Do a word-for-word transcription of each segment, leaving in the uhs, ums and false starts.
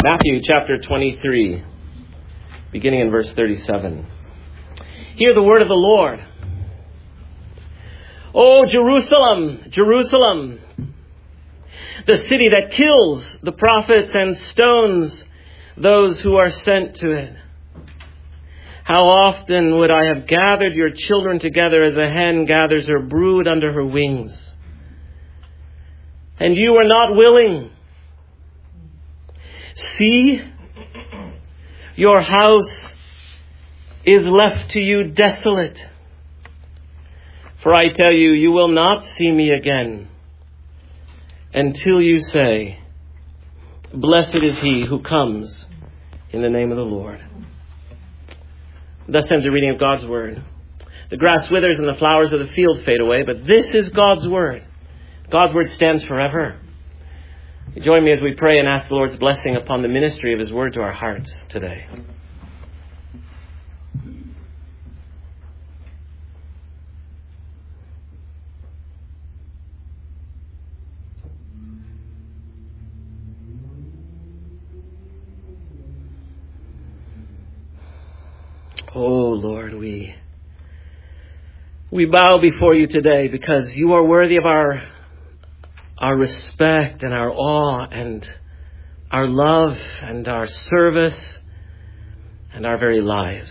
Matthew chapter twenty-three, beginning in verse thirty-seven. Hear the word of the Lord. O Jerusalem, Jerusalem, the city that kills the prophets and stones those who are sent to it. How often would I have gathered your children together as a hen gathers her brood under her wings, and you were not willing. See, your house is left to you desolate. For I tell you, you will not see me again until you say, Blessed is he who comes in the name of the Lord. Thus ends the reading of God's word. The grass withers and the flowers of the field fade away, but this is God's word. God's word stands forever. Join me as we pray and ask the Lord's blessing upon the ministry of his word to our hearts today. Oh Lord, we we bow before you today because you are worthy of our our respect and our awe and our love and our service and our very lives.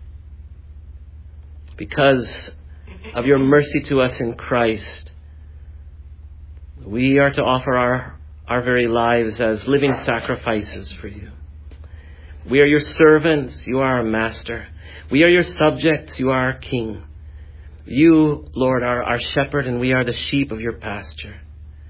Because of your mercy to us in Christ, we are to offer our, our very lives as living sacrifices for you. We are your servants, you are our master. We are your subjects, you are our king. You, Lord, are our shepherd, and we are the sheep of your pasture.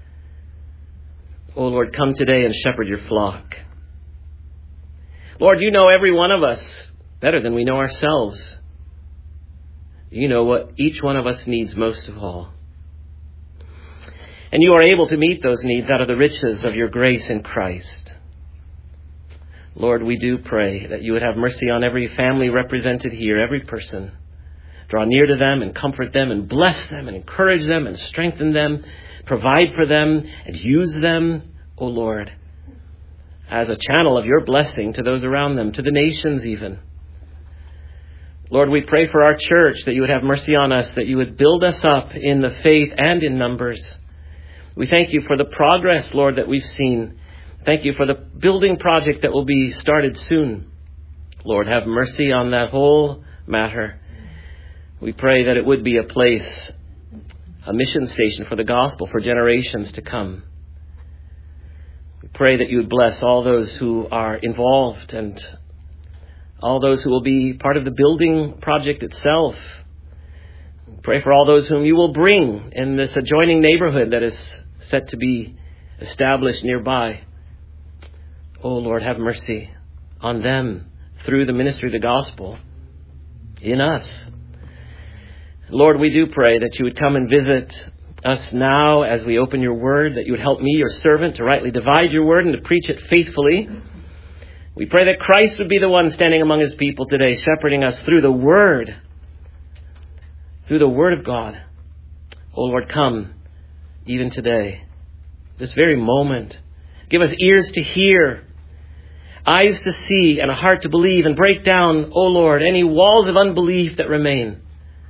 Oh, Lord, come today and shepherd your flock. Lord, you know every one of us better than we know ourselves. You know what each one of us needs most of all. And you are able to meet those needs out of the riches of your grace in Christ. Lord, we do pray that you would have mercy on every family represented here, every person. Draw near to them and comfort them and bless them and encourage them and strengthen them. Provide for them and use them, O Lord, as a channel of your blessing to those around them, to the nations even. Lord, we pray for our church that you would have mercy on us, that you would build us up in the faith and in numbers. We thank you for the progress, Lord, that we've seen. Thank you for the building project that will be started soon. Lord, have mercy on that whole matter. We pray that it would be a place, a mission station for the gospel for generations to come. We pray that you would bless all those who are involved and all those who will be part of the building project itself. We pray for all those whom you will bring in this adjoining neighborhood that is set to be established nearby. Oh, Lord, have mercy on them through the ministry of the gospel in us. Lord, we do pray that you would come and visit us now as we open your word, that you would help me, your servant, to rightly divide your word and to preach it faithfully. We pray that Christ would be the one standing among his people today, shepherding us through the word, through the word of God. Oh, Lord, come even today, this very moment. Give us ears to hear, eyes to see, and a heart to believe, and break down, oh Lord, any walls of unbelief that remain.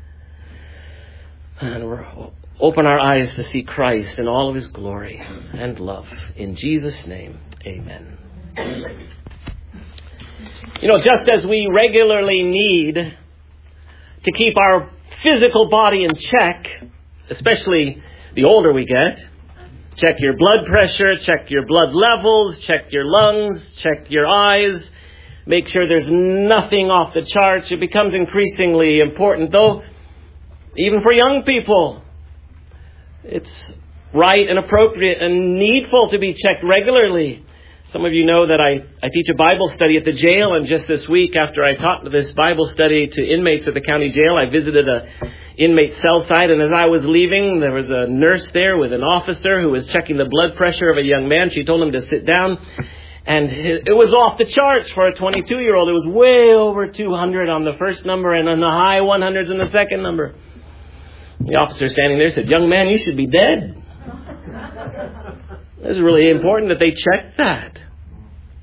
And we're, open our eyes to see Christ in all of his glory and love. In Jesus' name, amen. You know, just as we regularly need to keep our physical body in check, especially the older we get, check your blood pressure, check your blood levels, check your lungs, check your eyes, make sure there's nothing off the charts. It becomes increasingly important, though, even for young people. It's right and appropriate and needful to be checked regularly. Some of you know that I, I teach a Bible study at the jail, and just this week after I taught this Bible study to inmates at the county jail, I visited a inmate cell site, and as I was leaving, there was a nurse there with an officer who was checking the blood pressure of a young man. She told him to sit down, and it was off the charts for a twenty-two-year-old. It was way over two hundred on the first number and on the high one hundreds on the second number. The officer standing there said, "Young man, you should be dead." It's really important that they check that.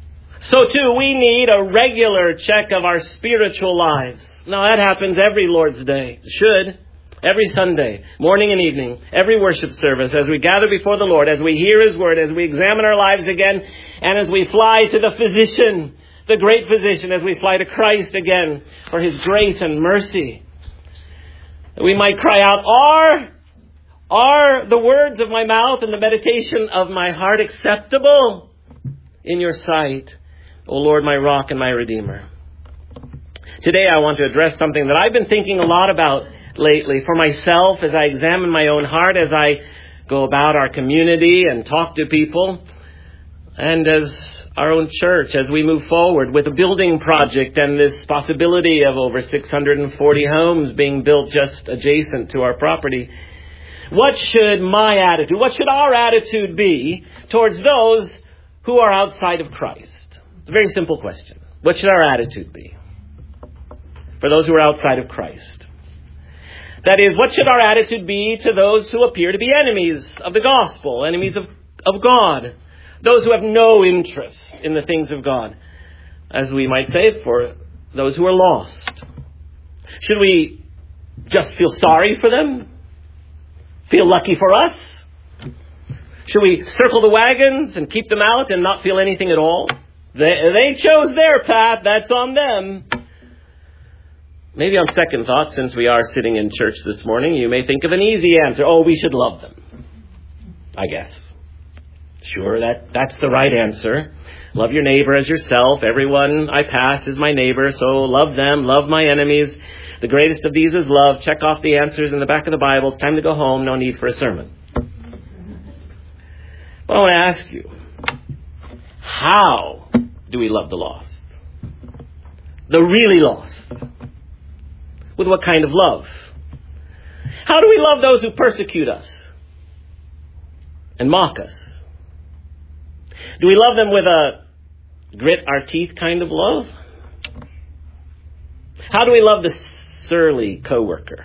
So too, we need a regular check of our spiritual lives. Now that happens every Lord's Day. It should. Every Sunday, morning and evening, every worship service, as we gather before the Lord, as we hear His Word, as we examine our lives again, and as we fly to the physician, the great physician, as we fly to Christ again for His grace and mercy. We might cry out, Are, are the words of my mouth and the meditation of my heart acceptable in your sight, O Lord, my rock and my redeemer? Today I want to address something that I've been thinking a lot about lately for myself as I examine my own heart, as I go about our community and talk to people, and as our own church, as we move forward with a building project and this possibility of over six hundred forty homes being built just adjacent to our property. What should my attitude, what should our attitude be towards those who are outside of Christ? It's a very simple question. What should our attitude be for those who are outside of Christ? That is, what should our attitude be to those who appear to be enemies of the gospel, enemies of, of God, those who have no interest in the things of God, as we might say, for those who are lost? Should we just feel sorry for them? Feel lucky for us? Should we circle the wagons and keep them out and not feel anything at all? They, they chose their path, that's on them. Maybe on second thought, since we are sitting in church this morning, you may think of an easy answer. Oh, we should love them, I guess. Sure, that, that's the right answer. Love your neighbor as yourself. Everyone I pass is my neighbor, so love them, love my enemies. The greatest of these is love. Check off the answers in the back of the Bible. It's time to go home. No need for a sermon. Well, I want to ask you, how do we love the lost? The really lost? With what kind of love? How do we love those who persecute us and mock us? Do we love them with a grit our teeth kind of love? How do we love the surly coworker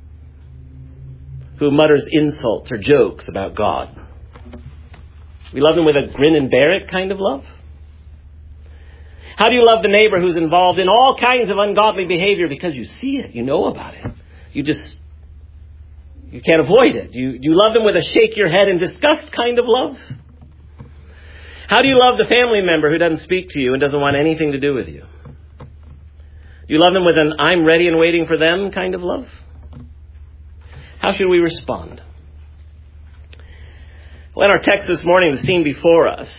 who mutters insults or jokes about God? We love them with a grin and bear it kind of love? How do you love the neighbor who's involved in all kinds of ungodly behavior because you see it, you know about it? You just, you can't avoid it. Do you, do you love them with a shake your head in disgust kind of love? How do you love the family member who doesn't speak to you and doesn't want anything to do with you? Do you love them with an I'm ready and waiting for them kind of love? How should we respond? Well, in our text this morning, the scene before us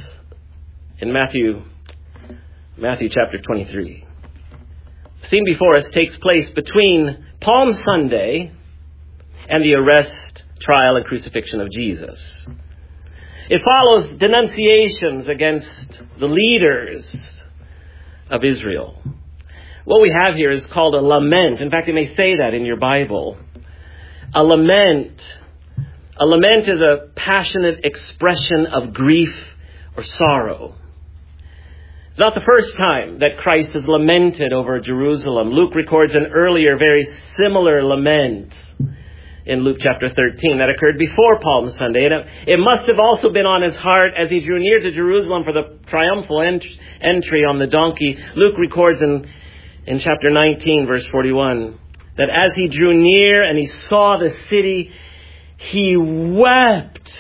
in Matthew Matthew chapter twenty-three. The scene before us takes place between Palm Sunday and the arrest, trial, and crucifixion of Jesus. It follows denunciations against the leaders of Israel. What we have here is called a lament. In fact, it may say that in your Bible. A lament. A lament is a passionate expression of grief or sorrow. It's not the first time that Christ has lamented over Jerusalem. Luke records an earlier, very similar lament in Luke chapter thirteen that occurred before Palm Sunday. And it must have also been on his heart as he drew near to Jerusalem for the triumphal ent- entry on the donkey. Luke records in, in chapter nineteen, verse forty-one, that as he drew near and he saw the city, he wept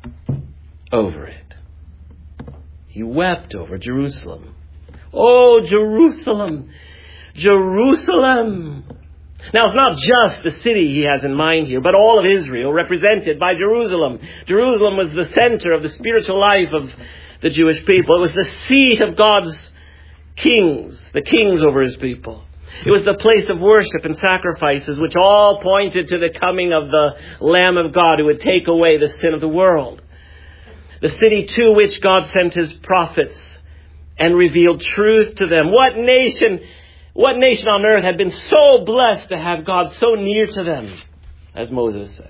over it. He wept over Jerusalem. Oh, Jerusalem, Jerusalem. Now, it's not just the city he has in mind here, but all of Israel represented by Jerusalem. Jerusalem was the center of the spiritual life of the Jewish people. It was the seat of God's kings, the kings over his people. It was the place of worship and sacrifices, which all pointed to the coming of the Lamb of God who would take away the sin of the world. The city to which God sent his prophets and revealed truth to them. What nation, what nation on earth had been so blessed to have God so near to them, as Moses says?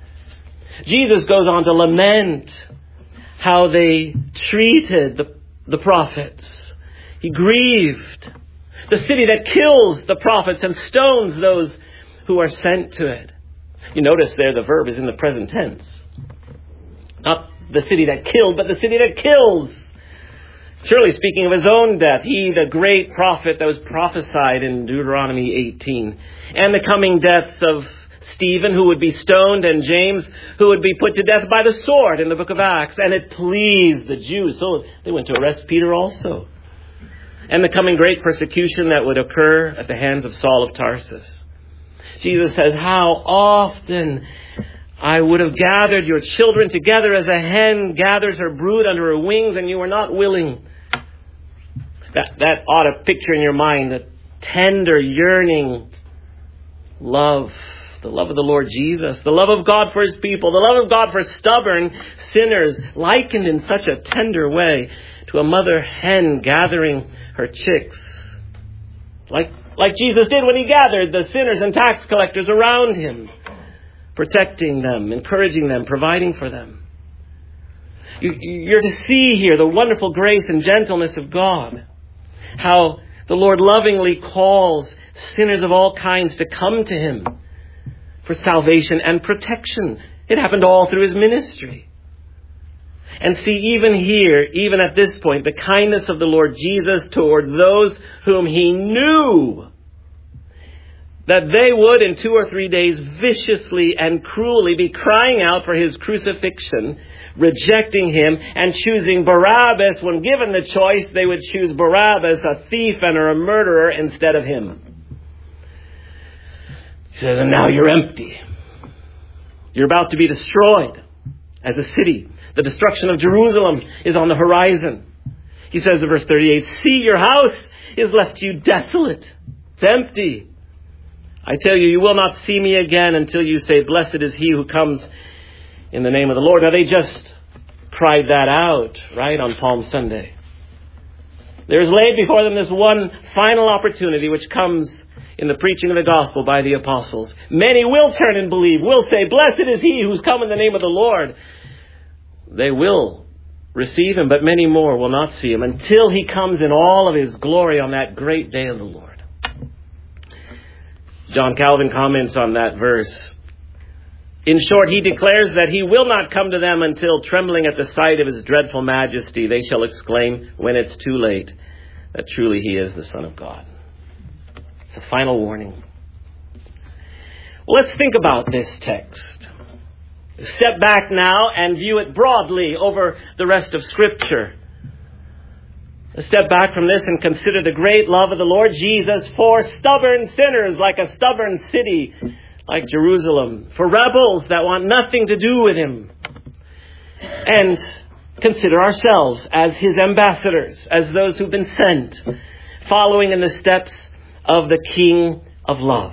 Jesus goes on to lament how they treated the, the prophets. He grieved. The city that kills the prophets and stones those who are sent to it. You notice there the verb is in the present tense. Not the city that killed, but the city that kills. Surely speaking of his own death, he, the great prophet that was prophesied in Deuteronomy eighteen, and the coming deaths of Stephen, who would be stoned, and James, who would be put to death by the sword in the book of Acts. And it pleased the Jews, so they went to arrest Peter also. And the coming great persecution that would occur at the hands of Saul of Tarsus. Jesus says, how often I would have gathered your children together as a hen gathers her brood under her wings, and you were not willing. That, that ought to picture in your mind the tender, yearning love, the love of the Lord Jesus, the love of God for his people, the love of God for stubborn sinners, likened in such a tender way to a mother hen gathering her chicks. Like, like Jesus did when he gathered the sinners and tax collectors around him, protecting them, encouraging them, providing for them. You, you're to see here the wonderful grace and gentleness of God. How the Lord lovingly calls sinners of all kinds to come to him for salvation and protection. It happened all through his ministry. And see, even here, even at this point, the kindness of the Lord Jesus toward those whom he knew that they would in two or three days viciously and cruelly be crying out for his crucifixion, rejecting him and choosing Barabbas. When given the choice, they would choose Barabbas, a thief and a murderer, instead of him. He says, and now you're empty. You're about to be destroyed as a city. The destruction of Jerusalem is on the horizon. He says in verse thirty-eight, see, your house is left to you desolate. It's empty. I tell you, you will not see me again until you say, blessed is he who comes in the name of the Lord. Now, they just cried that out, right, on Palm Sunday. There is laid before them this one final opportunity which comes in the preaching of the gospel by the apostles. Many will turn and believe, will say, blessed is he who's come in the name of the Lord. They will receive him, but many more will not see him until he comes in all of his glory on that great day of the Lord. John Calvin comments on that verse. In short, he declares that he will not come to them until, trembling at the sight of his dreadful majesty, they shall exclaim, when it's too late, that truly he is the Son of God. It's a final warning. Well, let's think about this text. Step back now and view it broadly over the rest of Scripture. Step back from this and consider the great love of the Lord Jesus for stubborn sinners, like a stubborn city like Jerusalem, for rebels that want nothing to do with him. And consider ourselves as his ambassadors, as those who've been sent, following in the steps of the King of love.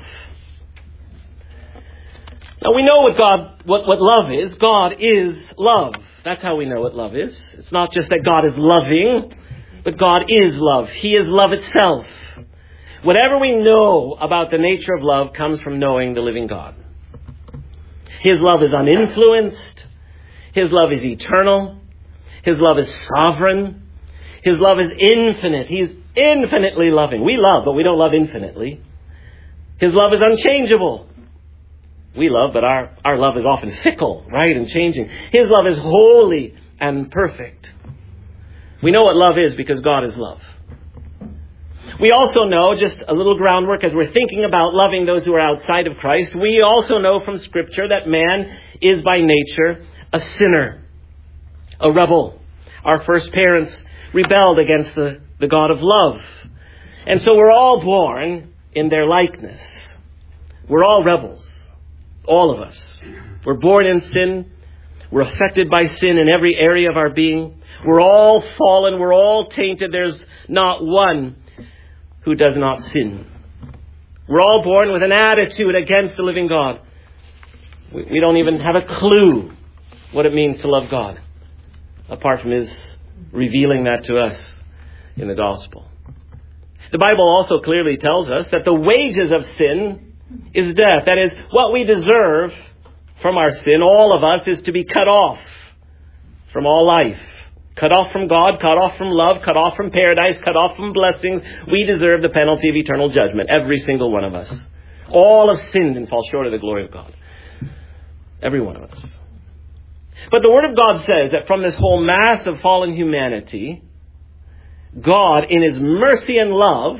Now, we know what God, what, what love is. God is love. That's how we know what love is. It's not just that God is loving, but God is love. He is love itself. Whatever we know about the nature of love comes from knowing the living God. His love is uninfluenced. His love is eternal. His love is sovereign. His love is infinite. He's infinitely loving. We love, but we don't love infinitely. His love is unchangeable. We love, but our, our love is often fickle, right, and changing. His love is holy and perfect. We know what love is because God is love. We also know, just a little groundwork as we're thinking about loving those who are outside of Christ, we also know from Scripture that man is by nature a sinner, a rebel. Our first parents rebelled against the, the God of love. And so we're all born in their likeness. We're all rebels, all of us. We're born in sin. We're affected by sin in every area of our being. We're all fallen. We're all tainted. There's not one who does not sin. We're all born with an attitude against the living God. We, we don't even have a clue what it means to love God, apart from his revealing that to us in the gospel. The Bible also clearly tells us that the wages of sin is death. That is, what we deserve from our sin, all of us, is to be cut off from all life. Cut off from God, cut off from love, cut off from paradise, cut off from blessings. We deserve the penalty of eternal judgment, every single one of us. All have sinned and fall short of the glory of God. Every one of us. But the Word of God says that from this whole mass of fallen humanity, God, in His mercy and love,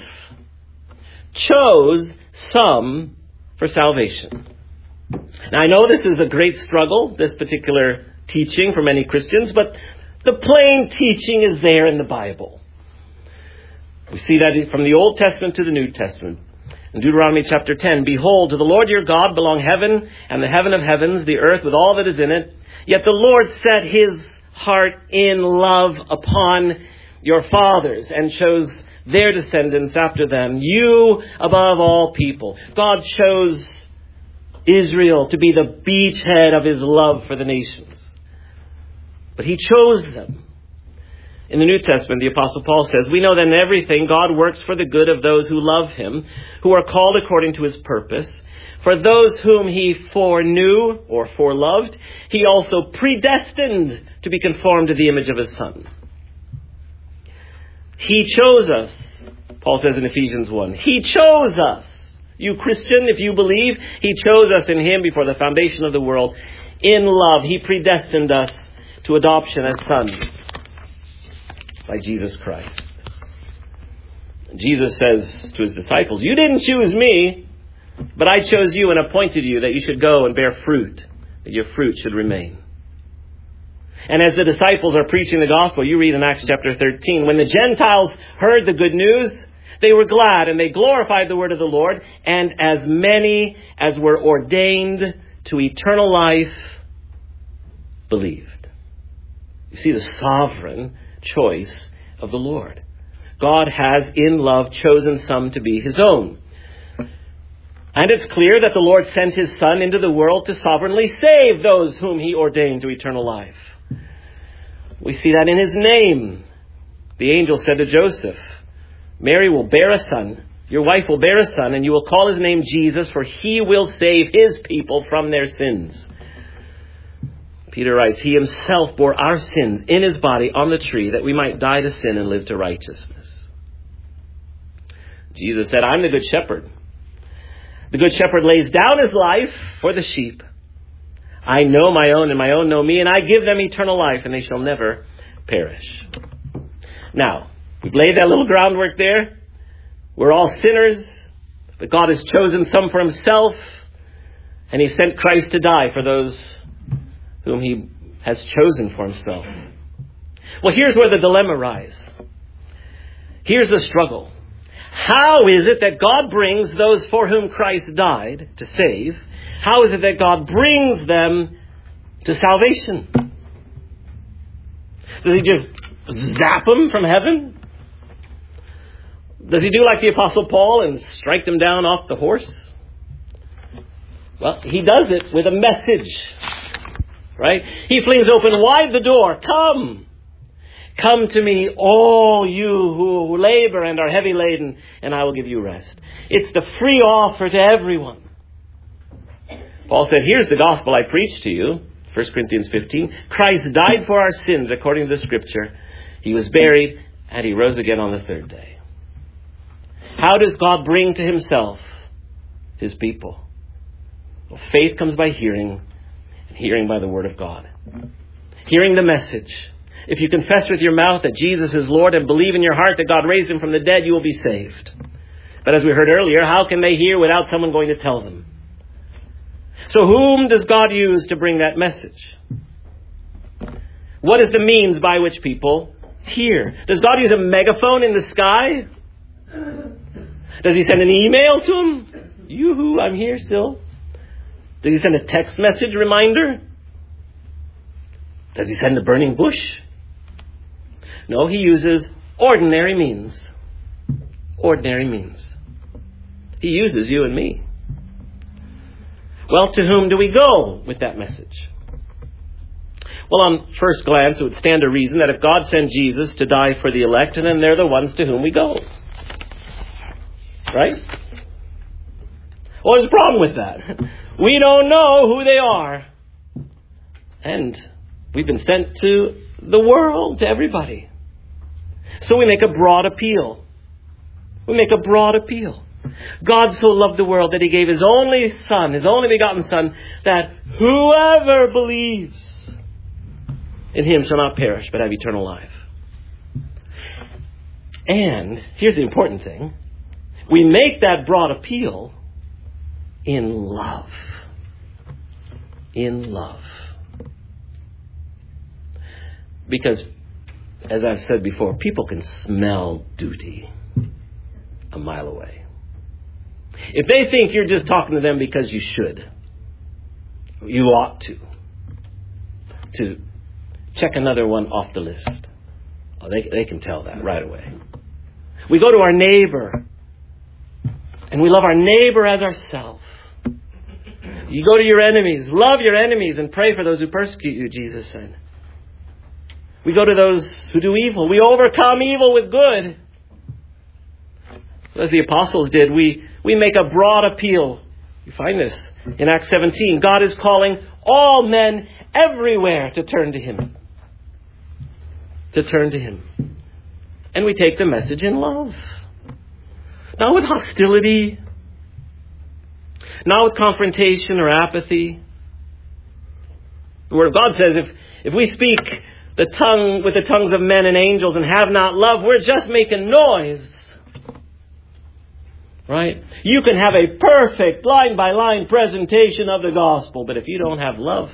chose some for salvation. Now, I know this is a great struggle, this particular teaching for many Christians, but the plain teaching is there in the Bible. We see that from the Old Testament to the New Testament. In Deuteronomy chapter ten, "Behold, to the Lord your God belong heaven and the heaven of heavens, the earth with all that is in it. Yet the Lord set His heart in love upon your fathers and chose their descendants after them, you above all people." God chose Israel to be the beachhead of His love for the nations. But He chose them. In the New Testament, the Apostle Paul says, "We know that in everything God works for the good of those who love Him, who are called according to His purpose. For those whom He foreknew," or foreloved, "He also predestined to be conformed to the image of His Son." He chose us, Paul says in Ephesians one. He chose us. You Christian, if you believe, He chose us in Him before the foundation of the world. In love, He predestined us to adoption as sons by Jesus Christ. Jesus says to His disciples, "You didn't choose me, but I chose you and appointed you that you should go and bear fruit, that your fruit should remain." And as the disciples are preaching the gospel, you read in Acts chapter thirteen, when the Gentiles heard the good news, they were glad and they glorified the word of the Lord, and as many as were ordained to eternal life believed. You see the sovereign choice of the Lord. God has, in love, chosen some to be His own. And it's clear that the Lord sent His Son into the world to sovereignly save those whom He ordained to eternal life. We see that in His name. The angel said to Joseph, "Mary will bear a son. Your wife will bear a son, and you will call His name Jesus, for He will save His people from their sins." Peter writes, "He Himself bore our sins in His body on the tree, that we might die to sin and live to righteousness." Jesus said, "I'm the good shepherd. The good shepherd lays down his life for the sheep. I know my own, and my own know me, and I give them eternal life, and they shall never perish." Now, we've laid that little groundwork there. We're all sinners, but God has chosen some for Himself, and He sent Christ to die for those whom He has chosen for Himself. Well, here's where the dilemma arises. Here's the struggle. How is it that God brings those for whom Christ died to save? How is it that God brings them to salvation? Does He just zap them from heaven? Does He do like the Apostle Paul and strike them down off the horse? Well, He does it with a message, right? He flings open wide the door. Come. Come to me, all you who labor and are heavy laden, and I will give you rest. It's the free offer to everyone. Paul said, here's the gospel I preach to you. First Corinthians fifteen. Christ died for our sins according to the Scripture. He was buried, and He rose again on the third day. How does God bring to Himself His people? Well, faith comes by hearing, and hearing by the Word of God. Hearing the message. If you confess with your mouth that Jesus is Lord and believe in your heart that God raised Him from the dead, you will be saved. But as we heard earlier, how can they hear without someone going to tell them? So whom does God use to bring that message? What is the means by which people hear? Does God use a megaphone in the sky? Does He send an email to them? Yoo-hoo, I'm here still. Does He send a text message reminder? Does He send a burning bush? No, He uses ordinary means. Ordinary means. He uses you and me. Well, to whom do we go with that message? Well, on first glance, it would stand to reason that if God sent Jesus to die for the elect, then they're the ones to whom we go. Right? Well, there's a problem with that. We don't know who they are. And we've been sent to the world, to everybody. So we make a broad appeal. We make a broad appeal. God so loved the world that He gave His only Son, His only begotten Son, that whoever believes in Him shall not perish, but have eternal life. And here's the important thing. We make that broad appeal in love. In love. Because, as I've said before, people can smell duty a mile away. If they think you're just talking to them because you should, you ought to, to check another one off the list. Oh, they, they can tell that right away. We go to our neighbor, and we love our neighbor as ourselves. You go to your enemies, love your enemies, and pray for those who persecute you, Jesus said. We go to those who do evil. We overcome evil with good. As the apostles did, we, we make a broad appeal. You find this in Acts seventeen. God is calling all men everywhere to turn to Him. To turn to Him. And we take the message in love. Not with hostility. Not with confrontation or apathy. The Word of God says if, if we speak the tongue with the tongues of men and angels and have not love, we're just making noise. Right? You can have a perfect line by line presentation of the gospel, but if you don't have love,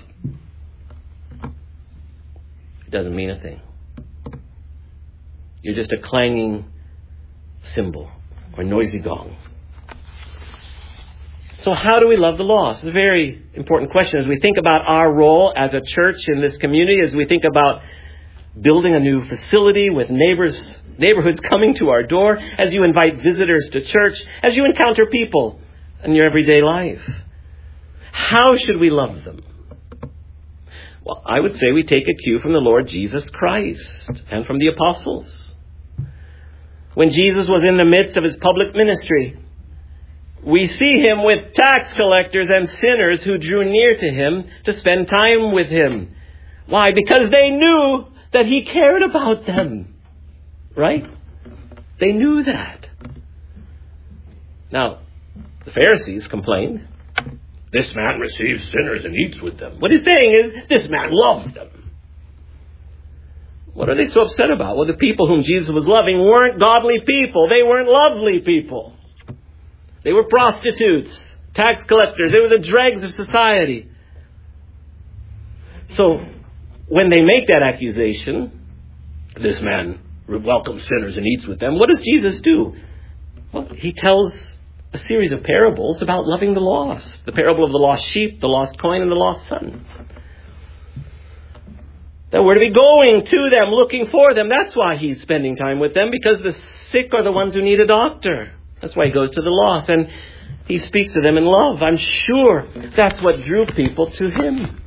it doesn't mean a thing. You're just a clanging cymbal or noisy gong. So how do we love the lost? It's a very important question as we think about our role as a church in this community, as we think about building a new facility with neighbors, neighborhoods coming to our door, as you invite visitors to church, as you encounter people in your everyday life. How should we love them? Well, I would say we take a cue from the Lord Jesus Christ and from the apostles. When Jesus was in the midst of His public ministry, we see Him with tax collectors and sinners who drew near to Him to spend time with Him. Why? Because they knew that He cared about them. Right? They knew that. Now, the Pharisees complained, "This man receives sinners and eats with them." What he's saying is, this man loves them. What are they so upset about? Well, the people whom Jesus was loving weren't godly people. They weren't lovely people. They were prostitutes, tax collectors. They were the dregs of society. So, when they make that accusation, this man welcomes sinners and eats with them, what does Jesus do? Well, He tells a series of parables about loving the lost. The parable of the lost sheep, the lost coin, and the lost son. That we're to be going to them, looking for them. That's why He's spending time with them, because the sick are the ones who need a doctor. That's why He goes to the lost, and He speaks to them in love. I'm sure that's what drew people to Him.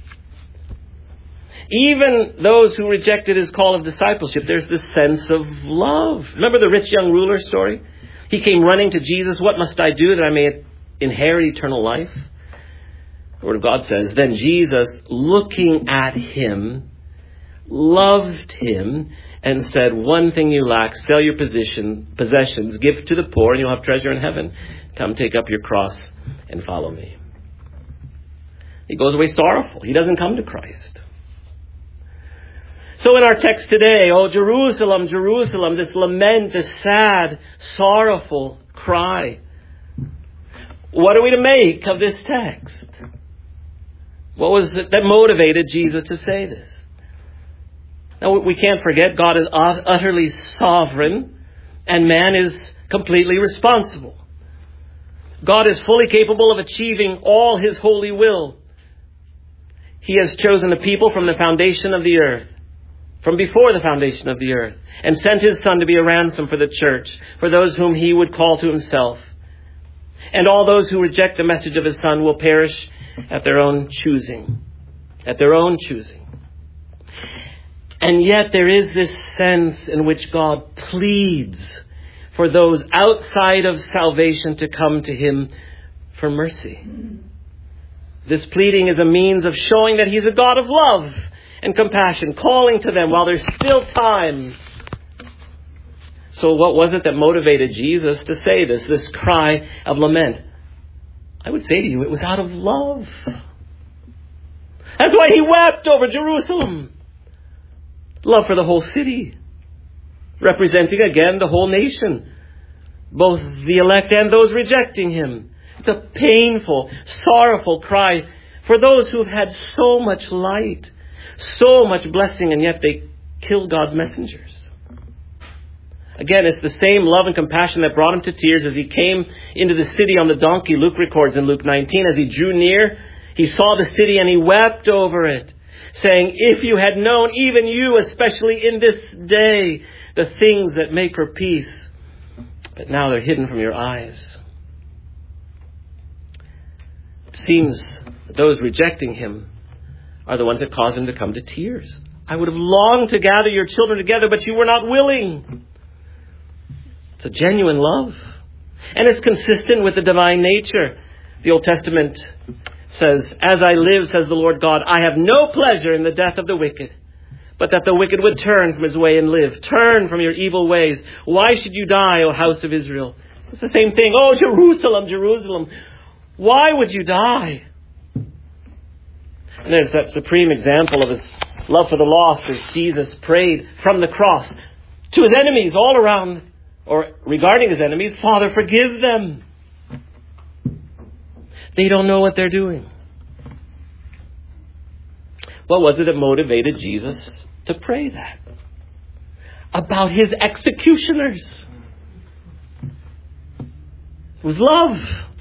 Even those who rejected His call of discipleship, there's this sense of love. Remember the rich young ruler story? He came running to Jesus. "What must I do that I may inherit eternal life?" The Word of God says, then Jesus, looking at him, loved him and said, "One thing you lack, sell your position, possessions, give to the poor, and you'll have treasure in heaven. Come take up your cross and follow me." He goes away sorrowful. He doesn't come to Christ. So in our text today, "Oh, Jerusalem, Jerusalem," this lament, this sad, sorrowful cry. What are we to make of this text? What was it that motivated Jesus to say this? Now, we can't forget God is utterly sovereign and man is completely responsible. God is fully capable of achieving all His holy will. He has chosen the people from the foundation of the earth, from before the foundation of the earth, and sent His Son to be a ransom for the church, for those whom He would call to Himself. And all those who reject the message of His Son will perish at their own choosing. At their own choosing. And yet there is this sense in which God pleads for those outside of salvation to come to Him for mercy. This pleading is a means of showing that He's a God of love and compassion, calling to them while there's still time. So what was it that motivated Jesus to say this, this cry of lament? I would say to you, it was out of love. That's why He wept over Jerusalem. Love for the whole city. representing again the whole nation, both the elect and those rejecting him. It's a painful, sorrowful cry for those who have had so much light, so much blessing, and yet they kill God's messengers. Again, it's the same love and compassion that brought him to tears as he came into the city on the donkey, Luke records in Luke nineteen. As he drew near, he saw the city and he wept over it, saying, if you had known, even you, especially in this day, the things that make for peace, but now they're hidden from your eyes. It seems that those rejecting him are the ones that cause him to come to tears. I would have longed to gather your children together, but you were not willing. It's a genuine love. And it's consistent with the divine nature. The Old Testament says, as I live, says the Lord God, I have no pleasure in the death of the wicked, but that the wicked would turn from his way and live. Turn from your evil ways. Why should you die, O house of Israel? It's the same thing. Oh, Jerusalem, Jerusalem, why would you die? And there's that supreme example of his love for the lost as Jesus prayed from the cross to his enemies all around, or regarding his enemies, Father, forgive them. They don't know what they're doing. What was it that motivated Jesus to pray that? About his executioners. It was love.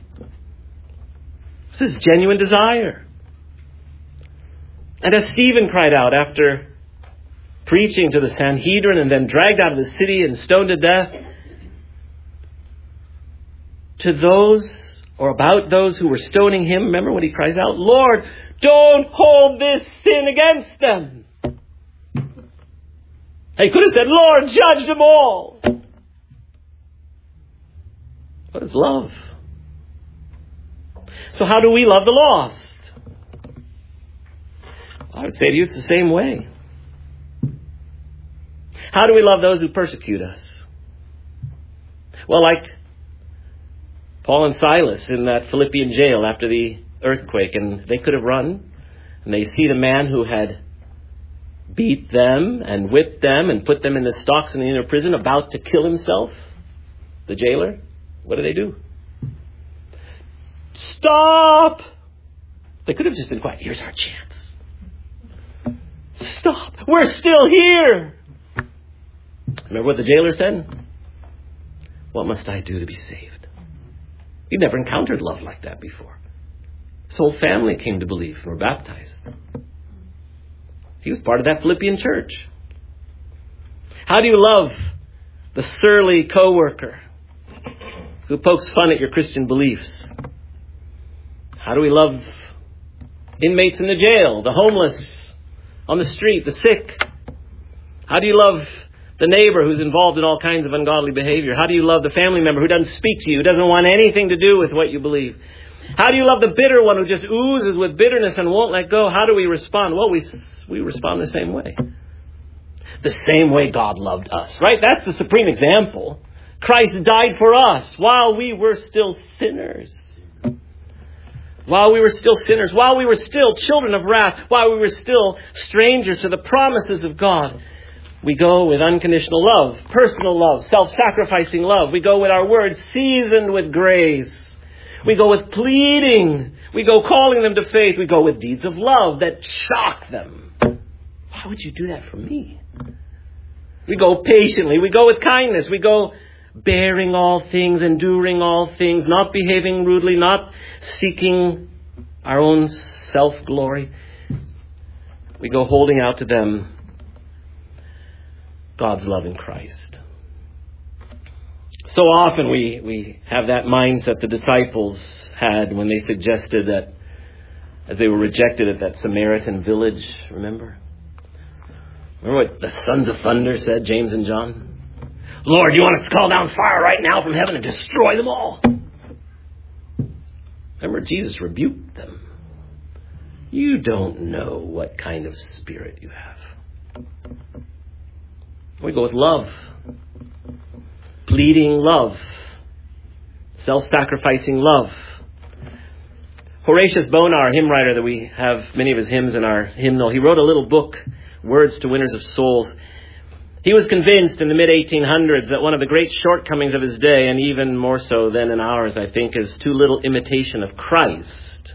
It was his genuine desire. And as Stephen cried out after preaching to the Sanhedrin and then dragged out of the city and stoned to death, to those, or about those who were stoning him, remember when he cries out, Lord, don't hold this sin against them. He could have said, Lord, judge them all. What is love? So how do we love the lost? I would say to you, it's the same way. How do we love those who persecute us? Well, like Paul and Silas in that Philippian jail after the earthquake, and they could have run, and they see the man who had beat them and whipped them and put them in the stocks in the inner prison about to kill himself, the jailer. What do they do? Stop! They could have just been quiet. Here's our chance. Stop! We're still here! Remember what the jailer said? What must I do to be saved? He'd never encountered love like that before. His whole family came to believe and were baptized. He was part of that Philippian church. How do you love the surly coworker who pokes fun at your Christian beliefs? How do we love inmates in the jail, the homeless on the street, the sick? How do you love the neighbor who's involved in all kinds of ungodly behavior? How do you love the family member who doesn't speak to you, who doesn't want anything to do with what you believe? How do you love the bitter one who just oozes with bitterness and won't let go? How do we respond? Well, we we respond the same way. The same way God loved us, right? That's the supreme example. Christ died for us while we were still sinners. While we were still sinners, while we were still children of wrath, while we were still strangers to the promises of God. We go with unconditional love, personal love, self-sacrificing love. We go with our words seasoned with grace. We go with pleading. We go calling them to faith. We go with deeds of love that shock them. Why would you do that for me? We go patiently. We go with kindness. We go bearing all things, enduring all things, not behaving rudely, not seeking our own self-glory. We go holding out to them God's love in Christ. So often we, we have that mindset the disciples had when they suggested that as they were rejected at that Samaritan village, remember? Remember what the sons of thunder said, James and John? Lord, you want us to call down fire right now from heaven and destroy them all? Remember, Jesus rebuked them. You don't know what kind of spirit you have. We go with love. Pleading love. Self-sacrificing love. Horatius Bonar, hymn writer that we have many of his hymns in our hymnal, he wrote a little book, Words to Winners of Souls. He was convinced in the mid eighteen hundreds that one of the great shortcomings of his day, and even more so than in ours, I think, is too little imitation of Christ.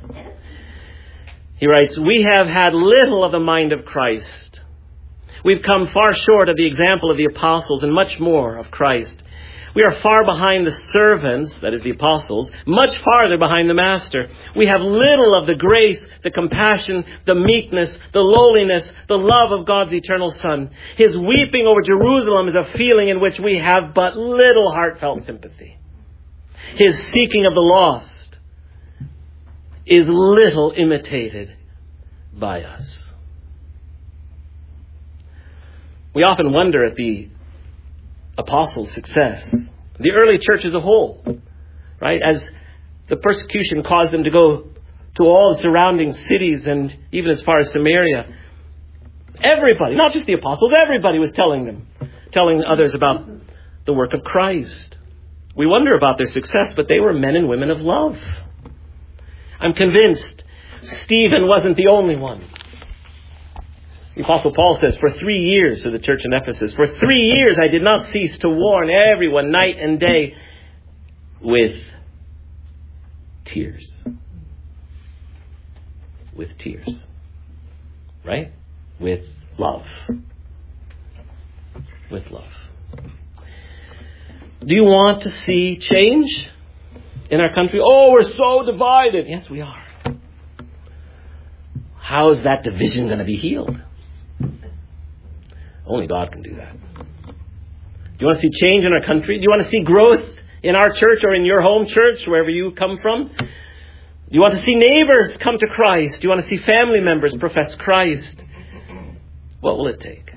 He writes, "We have had little of the mind of Christ. We've come far short of the example of the apostles and much more of Christ. We are far behind the servants," that is the apostles, "much farther behind the master. We have little of the grace, the compassion, the meekness, the lowliness, the love of God's eternal Son. His weeping over Jerusalem is a feeling in which we have but little heartfelt sympathy. His seeking of the lost is little imitated by us." We often wonder at the apostles' success, the early church as a whole, right? As the persecution caused them to go to all the surrounding cities and even as far as Samaria, everybody, not just the apostles, everybody was telling them, telling others about the work of Christ. We wonder about their success, but they were men and women of love. I'm convinced Stephen wasn't the only one. The Apostle Paul says, "For three years," to the church in Ephesus, "for three years I did not cease to warn everyone night and day with tears." With tears. Right? With love. With love. Do you want to see change in our country? Oh, we're so divided. Yes, we are. How is that division going to be healed? Only God can do that. Do you want to see change in our country? Do you want to see growth in our church or in your home church, wherever you come from? Do you want to see neighbors come to Christ? Do you want to see family members profess Christ? What will it take?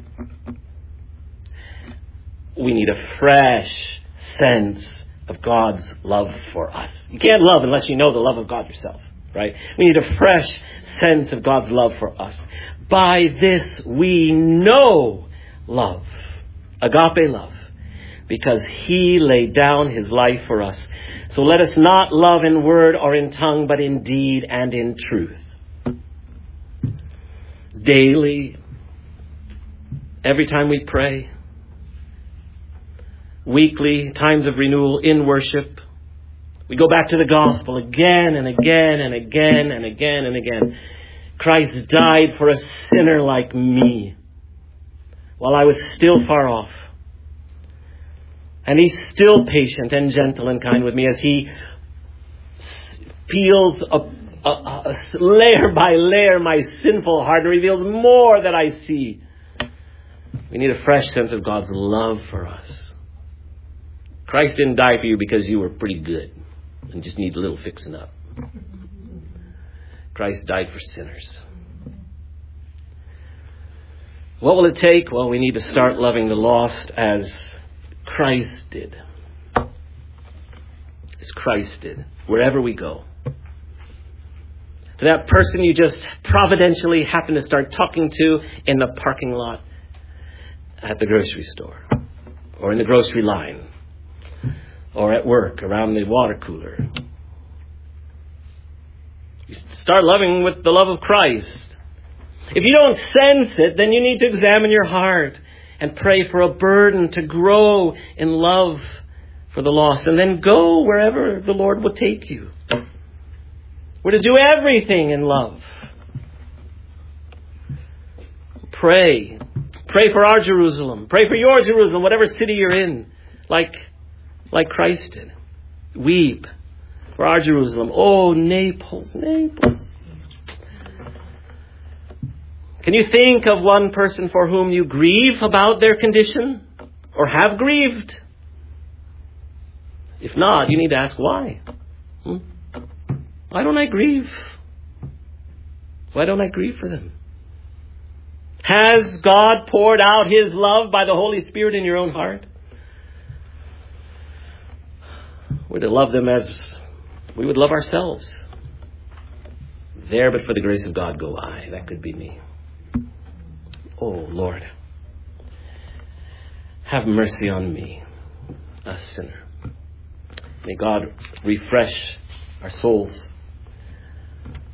We need a fresh sense of God's love for us. You can't love unless you know the love of God yourself, right? We need a fresh sense of God's love for us. By this we know love, agape love, because He laid down His life for us. So let us not love in word or in tongue, but in deed and in truth. Daily, every time we pray, weekly, times of renewal in worship, we go back to the gospel again and again and again and again and again. Christ died for a sinner like me while I was still far off. And He's still patient and gentle and kind with me as He peels a, a, a layer by layer my sinful heart and reveals more that I see. We need a fresh sense of God's love for us. Christ didn't die for you because you were pretty good and just need a little fixing up. Christ died for sinners. What will it take? Well, we need to start loving the lost as Christ did. As Christ did, wherever we go. To that person you just providentially happen to start talking to in the parking lot at the grocery store, or in the grocery line, or at work around the water cooler. You start loving with the love of Christ. If you don't sense it, then you need to examine your heart and pray for a burden to grow in love for the lost, and then go wherever the Lord will take you. We're to do everything in love. Pray. Pray for our Jerusalem. Pray for your Jerusalem, whatever city you're in, like, like Christ did. Weep for our Jerusalem. Oh, Naples, Naples. Can you think of one person for whom you grieve about their condition or have grieved? If not, you need to ask why. Hmm? Why don't I grieve? Why don't I grieve for them? Has God poured out His love by the Holy Spirit in your own heart? We're to love them as we would love ourselves. There, but for the grace of God, go I. That could be me. Oh, Lord, have mercy on me, a sinner. May God refresh our souls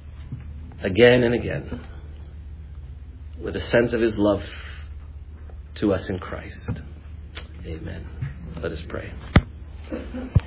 again and again with a sense of His love to us in Christ. Amen. Let us pray.